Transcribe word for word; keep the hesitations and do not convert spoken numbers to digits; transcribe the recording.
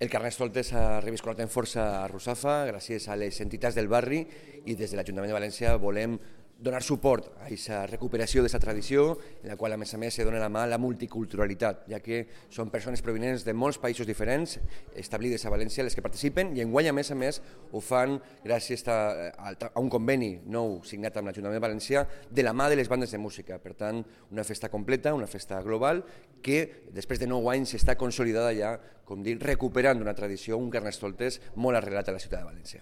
El Carnestoltes ha reviscolat amb força a Russafa gràcies a les entitats del barri i des de l'Ajuntament de València volem donar suport a aquesta recuperació d'aquesta tradició en la qual a més a més se dona la mà a la multiculturalitat, ja que són persones provinents de molts països diferents establides a València les que participen i enguany a més a més ho fan gràcies a, a un conveni nou signat amb l'Ajuntament de València de la mà de les bandes de música. Per tant, una festa completa, una festa global que després de nou anys està consolidada ja, com dir, recuperant una tradició, un Carnestoltes molt arrelat a la ciutat de València.